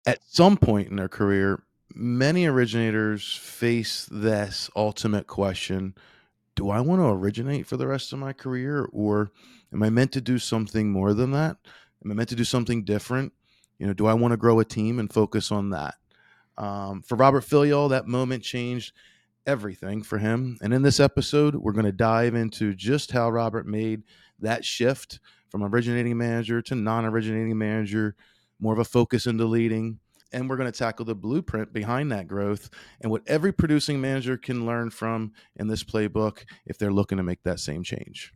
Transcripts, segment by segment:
At some point in their career, many originators face this ultimate question: do I want to originate for the rest of my career, or am I meant to do something more than that? Am I meant to do something different? Do I want to grow a team and focus on that? For Robert Filial, that moment changed everything for him. And in this episode, we're going to dive into just how Robert made that shift from originating manager to non originating manager, more of a focus into leading. And we're going to tackle the blueprint behind that growth and what every producing manager can learn from in this playbook if they're looking to make that same change.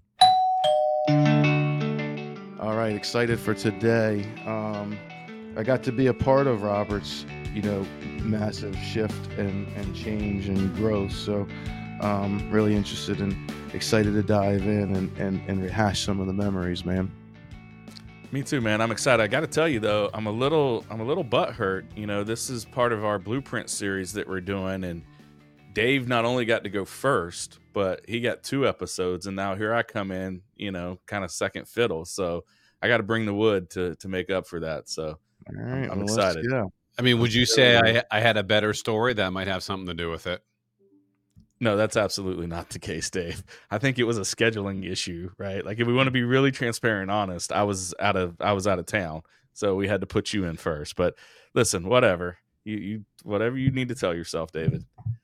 All right, excited for today. I got to be a part of Robert's, massive shift and change and growth. So, really interested and excited to dive in and rehash some of the memories, man. Me too, man. I'm excited. I got to tell you though, I'm a little butthurt. This is part of our blueprint series that we're doing, and Dave not only got to go first, but he got 2 episodes, and now here I come in, kind of second fiddle. So I got to bring the wood to make up for that. So All right, I'm well, let's excited. go. I mean, would Let's you go. say I had a better story that might have something to do with it? No, that's absolutely not the case, Dave. I think it was a scheduling issue, right? Like if we want to be really transparent and honest, I was out of town, so we had to put you in first. But listen, whatever whatever you need to tell yourself, David.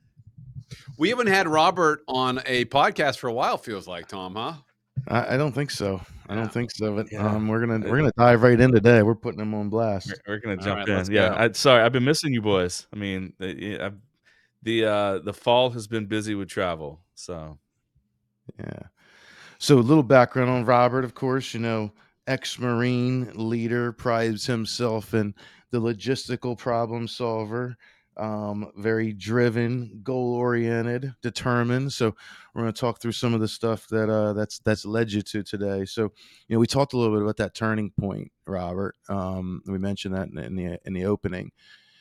We haven't had Robert on a podcast for a while. Feels like, Tom, huh? I don't think so. I don't think so. But Yeah. we're gonna dive right in today. We're putting them on blast. We're gonna All jump right, in. let's Yeah, go. sorry, I've been missing you boys. I mean, the fall has been busy with travel, so Yeah. So a little background on Robert, of course, ex-Marine leader, prides himself in the logistical problem solver, very driven, goal-oriented, determined. So we're going to talk through some of the stuff that's led you to today. So, we talked a little bit about that turning point, Robert. We mentioned that in the opening.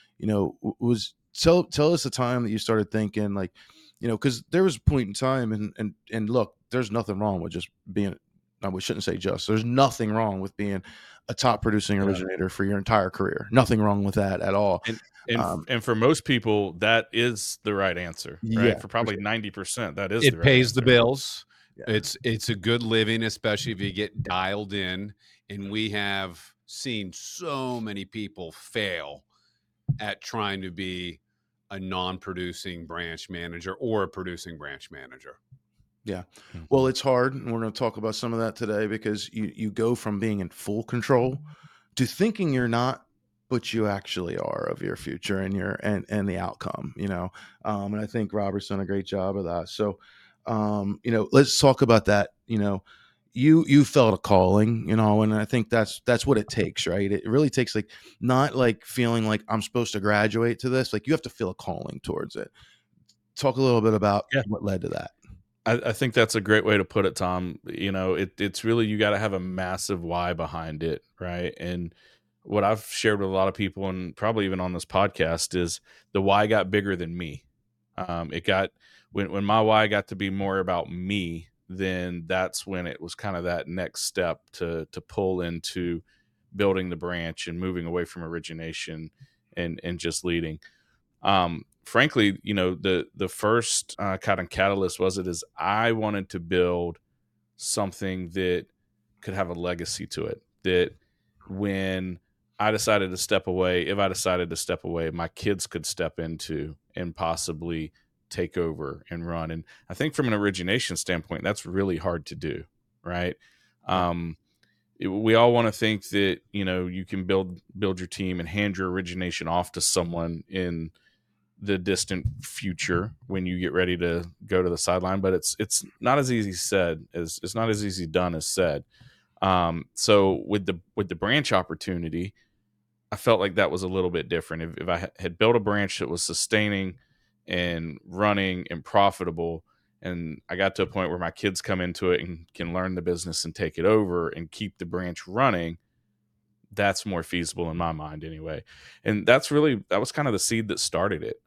Was tell us the time that you started thinking like, because there was a point in time, and look, there's nothing wrong with just being. No, we shouldn't say just. There's nothing wrong with being a top producing yeah. originator for your entire career. Nothing wrong with that at all. And for most people, that is the right answer, right? Yeah, For probably 90%, that is the It right pays answer. the bills. Yeah. It's a good living, especially if you get dialed in. And we have seen so many people fail at trying to be a non-producing branch manager or a producing branch manager. Yeah. Well, it's hard, and we're going to talk about some of that today because you go from being in full control to thinking you're not, but you actually are of your future and and the outcome. And I think Robert's done a great job of that. So, let's talk about that. You felt a calling, and I think that's what it takes, right? It really takes like not like feeling like I'm supposed to graduate to this. Like you have to feel a calling towards it. Talk a little bit about what led to that. I think that's a great way to put it, Tom. It's really, you got to have a massive why behind it, right? And what I've shared with a lot of people, and probably even on this podcast, is the why got bigger than me. It got when my why got to be more about me, then that's when it was kind of that next step to pull into building the branch and moving away from origination and just leading. Frankly, the first kind of catalyst is I wanted to build something that could have a legacy to it, that when I decided to step away, if I decided to step away, my kids could step into and possibly take over and run. And I think from an origination standpoint, that's really hard to do, right? We all want to think that, you can build your team and hand your origination off to someone in the distant future when you get ready to go to the sideline, but it's not as easy said as it's not as easy done as said. So with the branch opportunity, I felt like that was a little bit different. If I had built a branch that was sustaining and running and profitable, and I got to a point where my kids come into it and can learn the business and take it over and keep the branch running, that's more feasible in my mind anyway. And that was kind of the seed that started it.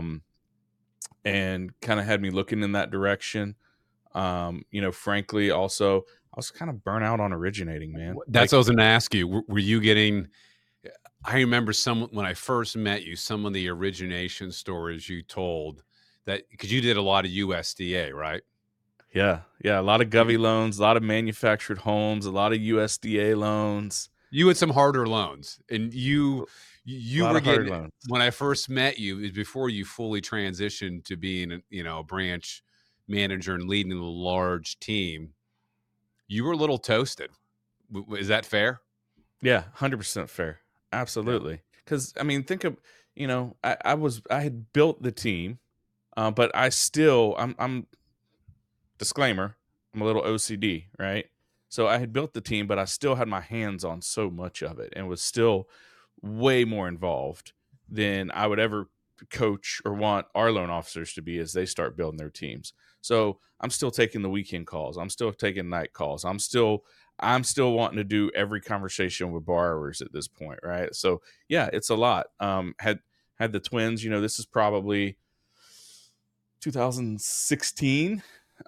And kind of had me looking in that direction. Frankly, also, I was kind of burnt out on originating, man. That's what I was going to ask you. Were you getting? I remember when I first met you, some of the origination stories you told, that because you did a lot of USDA, right? Yeah, yeah, a lot of Govy loans, a lot of manufactured homes, a lot of USDA loans. You had some harder loans, and A you lot were of hard getting, loans. when I first met you, is before you fully transitioned to being, a branch manager and leading a large team. You were a little toasted. Is that fair? Yeah, 100% fair. Yeah. Absolutely. Because I mean, think of, I had built the team, but I'm disclaimer, I'm a little OCD, right? So I had built the team, but I still had my hands on so much of it and was still way more involved than I would ever coach or want our loan officers to be as they start building their teams. So I'm still taking the weekend calls. I'm still taking night calls. I'm still wanting to do every conversation with borrowers at this point, right? So yeah, it's a lot. Had the twins, this is probably 2016,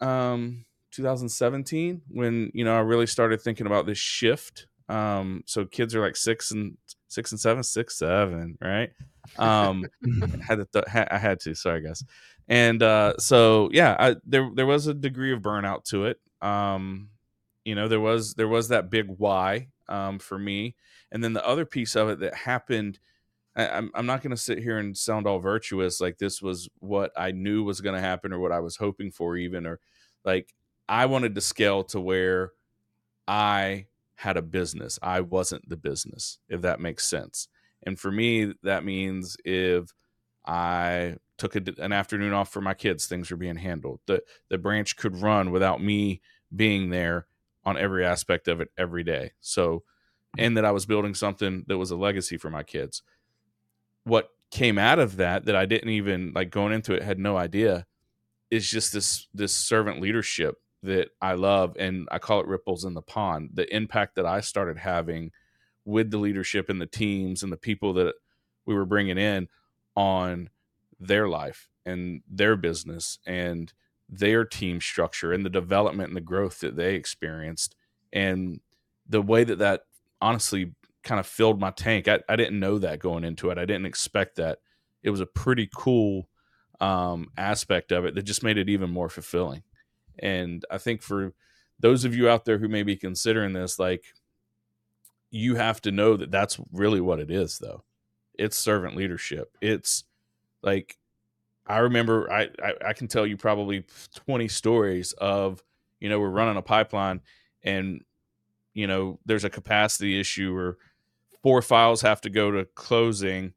2017 when I really started thinking about this shift. So kids are like 6 and 7, right? um I had to, sorry guys. And so yeah, there was a degree of burnout to it. There was that big why for me. And then the other piece of it that happened, I'm not going to sit here and sound all virtuous like this was what I knew was going to happen or what I was hoping for, even, or like I wanted to scale to where I had a business. I wasn't the business, if that makes sense. And for me, that means if I took an afternoon off for my kids, things were being handled. The branch could run without me being there on every aspect of it every day. So, and that I was building something that was a legacy for my kids. What came out of that I didn't even like going into it, had no idea, is just this servant leadership that I love, and I call it ripples in the pond. The impact that I started having with the leadership and the teams and the people that we were bringing in on their life and their business and their team structure and the development and the growth that they experienced, and the way that honestly kind of filled my tank. I didn't know that going into it. I didn't expect that. It was a pretty cool aspect of it that just made it even more fulfilling. And I think for those of you out there who may be considering this, like, you have to know that that's really what it is, though. It's servant leadership. It's like, I remember I can tell you probably 20 stories of, we're running a pipeline and, there's a capacity issue or 4 files have to go to closing.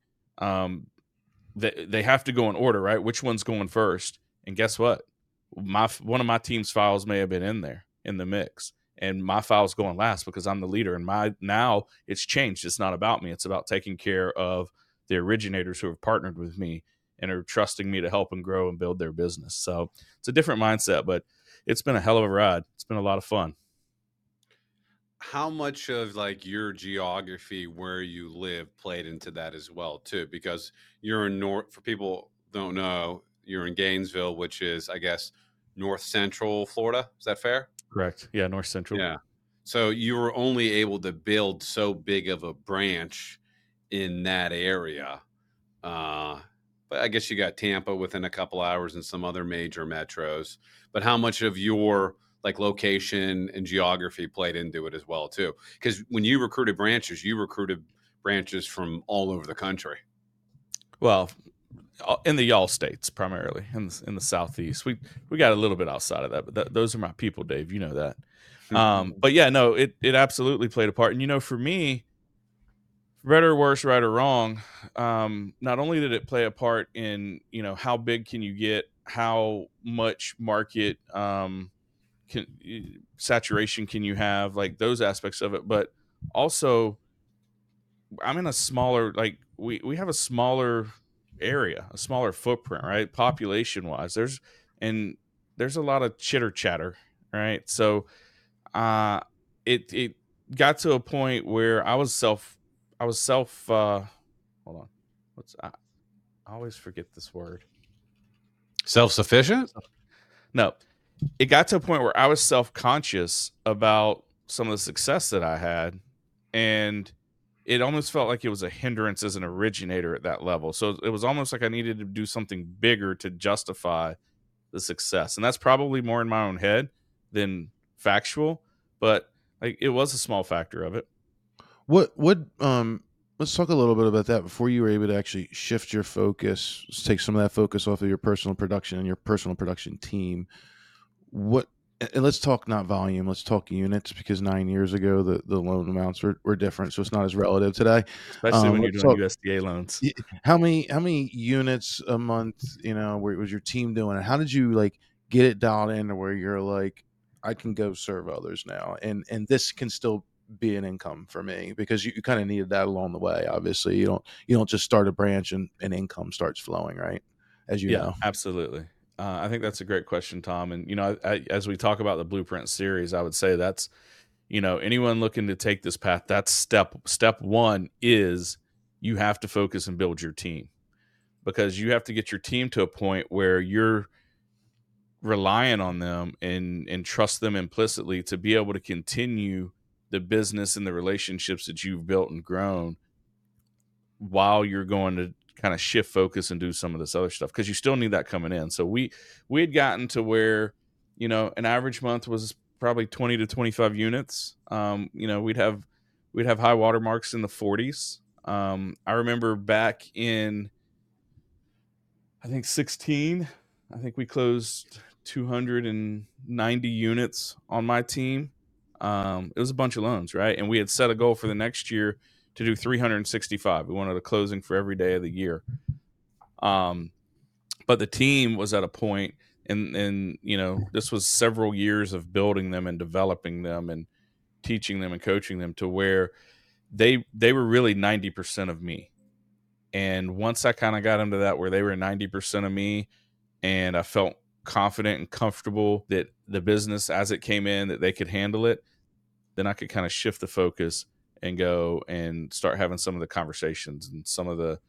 They have to go in order, right? Which one's going first? And guess what? One of my team's files may have been in there in the mix, and my file's going last because I'm the leader. And now it's changed. It's not about me. It's about taking care of the originators who have partnered with me and are trusting me to help and grow and build their business. So it's a different mindset, but it's been a hell of a ride. It's been a lot of fun. How much of like your geography where you live played into that as well too? Because you're in North, for people who don't know, you're in Gainesville, which is, I guess, north central Florida. Is that fair? Correct. Yeah, North Central. Yeah. So you were only able to build so big of a branch in that area. But I guess you got Tampa within a couple hours and some other major metros. But how much of your like location and geography played into it as well too? Because when you recruited branches from all over the country. Well, in the y'all states primarily, in the southeast. We got a little bit outside of that, but those are my people, Dave. You know that. But yeah, no, it absolutely played a part. And for me, right or worse, right or wrong, not only did it play a part in how big can you get, how much market saturation can you have, like those aspects of it, but also I'm in a smaller, like we have a smaller area, a smaller footprint, right? Population wise, there's a lot of chitter chatter, right? So it got to a point where I was self hold on, I always forget this word. Self-sufficient? No, it got to a point where I was self-conscious about some of the success that I had, and it almost felt like it was a hindrance as an originator at that level. So it was almost like I needed to do something bigger to justify the success. And that's probably more in my own head than factual, but like it was a small factor of it. Let's talk a little bit about that before you were able to actually shift your focus, take some of that focus off of your personal production and your personal production team. And let's talk not volume, let's talk units, because 9 years ago the loan amounts were different, so it's not as relative today. Especially when you're Let's doing talk USDA loans. how many units a month, was your team doing, and how did you like get it dialed in to where you're like, I can go serve others now, and this can still be an income for me, because you kind of needed that along the way. Obviously, you don't just start a branch and income starts flowing, right? As you know. Absolutely. I think that's a great question, Tom. And as we talk about the Blueprint series, I would say that's anyone looking to take this path, that's step one is you have to focus and build your team, because you have to get your team to a point where you're relying on them and trust them implicitly to be able to continue the business and the relationships that you've built and grown while you're going to kind of shift focus and do some of this other stuff, because you still need that coming in. So we had gotten to where, an average month was probably 20 to 25 units. We'd have high water marks in the 40s. I remember back in, I think 16, I think we closed 290 units on my team. It was a bunch of loans, right? And we had set a goal for the next year to do 365. We wanted a closing for every day of the year. But the team was at a point, and this was several years of building them and developing them and teaching them and coaching them to where they were really 90% of me. And once I kind of got them to that where they were 90% of me, and I felt confident and comfortable that the business as it came in, that they could handle it, then I could kind of shift the focus and go and start having some of the conversations and some of the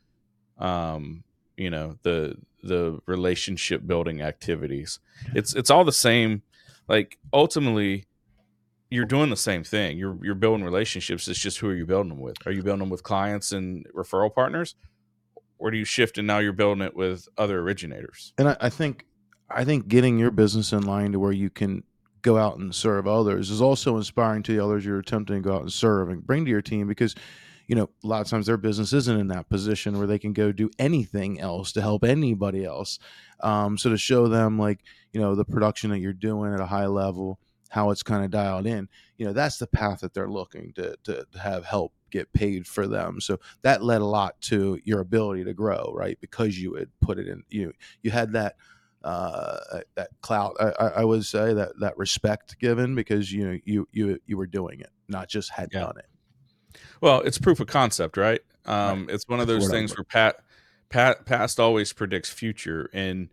the relationship building activities. It's all the same. Like ultimately you're doing the same thing. You're building relationships. It's just who are you building them with? Are you building them with clients and referral partners, or do you shift and now you're building it with other originators? And I think getting your business in line to where you can go out and serve others is also inspiring to the others you're attempting to go out and serve and bring to your team, because a lot of times their business isn't in that position where they can go do anything else to help anybody else. So to show them like, the production that you're doing at a high level, how it's kind of dialed in, that's the path that they're looking to have help get paid for them. So that led a lot to your ability to grow, right? Because you had put it in, you had that clout, I would say, that respect given, because you were doing it, not just had done it. Well, it's proof of concept, right? It's one of those things where past always predicts future. And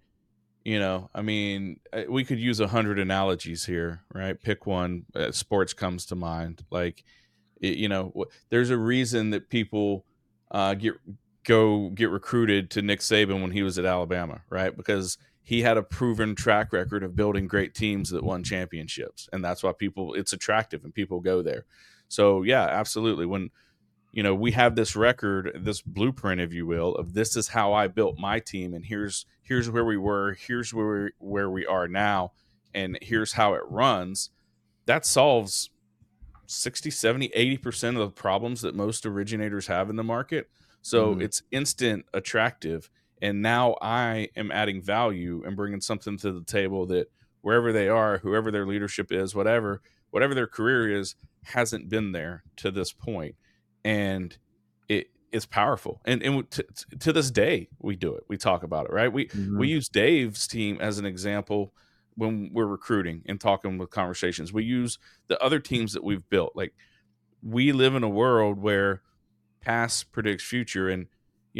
we could use 100 analogies here, right? Pick one. Sports comes to mind. Like there's a reason that people get recruited to Nick Saban when he was at Alabama, right? Because he had a proven track record of building great teams that won championships. And that's why it's attractive and people go there. So yeah, absolutely. When, we have this record, this blueprint, if you will, of this is how I built my team. And here's where we were, here's where we are now. And here's how it runs. That solves 60, 70, 80% of the problems that most originators have in the market. So it's instant attractive. And now I am adding value and bringing something to the table that wherever they are, whoever their leadership is, whatever their career is, hasn't been there to this point. And it's powerful. And to this day, we do it. We talk about it, right? We use Dave's team as an example when we're recruiting and talking with conversations. We use the other teams that we've built. Like, we live in a world where past predicts future. And,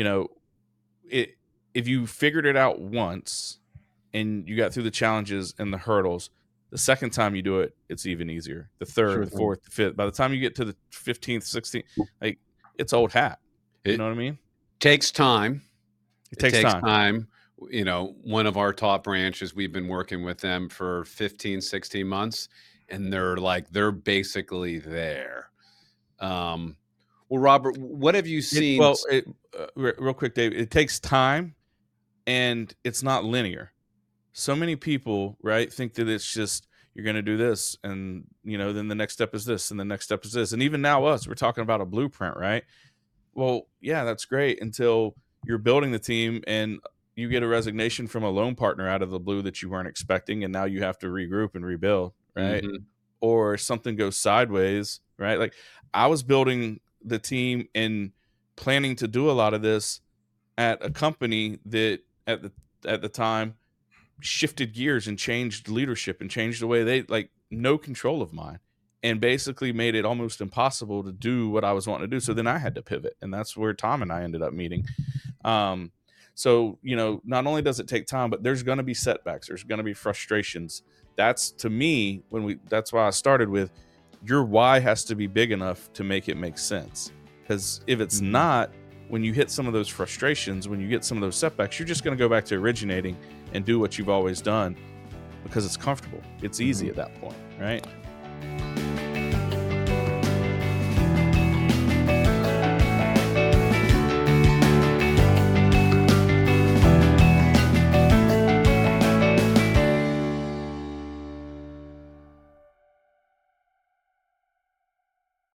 if you figured it out once and you got through the challenges and the hurdles, the second time you do it, it's even easier. The third, the fourth, the fifth. By the time you get to the 15th, 16th, like, it's old hat. You know what I mean? Takes time. It takes time. One of our top branches, we've been working with them for 15, 16 months, and they're basically there. Well, Robert, what have you seen? Real quick, Dave, it takes time and it's not linear. So many people, right, think that it's just, you're going to do this and, then the next step is this and the next step is this. And even now we're talking about a blueprint, right? Well, yeah, that's great until you're building the team and you get a resignation from a loan partner out of the blue that you weren't expecting. And now you have to regroup and rebuild, right? Mhm. Or something goes sideways, right? Like I was building the team and planning to do a lot of this at a company that at the time shifted gears and changed leadership and changed the way they, like, no control of mine, and basically made it almost impossible to do what I was wanting to do. So then I had to pivot, and that's where Tom and I ended up meeting. So, not only does it take time, but there's going to be setbacks. There's going to be frustrations. That's, to me, that's why I started with, your why has to be big enough to make it make sense. Because if it's not, when you hit some of those frustrations, when you get some of those setbacks, you're just going to go back to originating and do what you've always done because it's comfortable. It's easy at that point, right?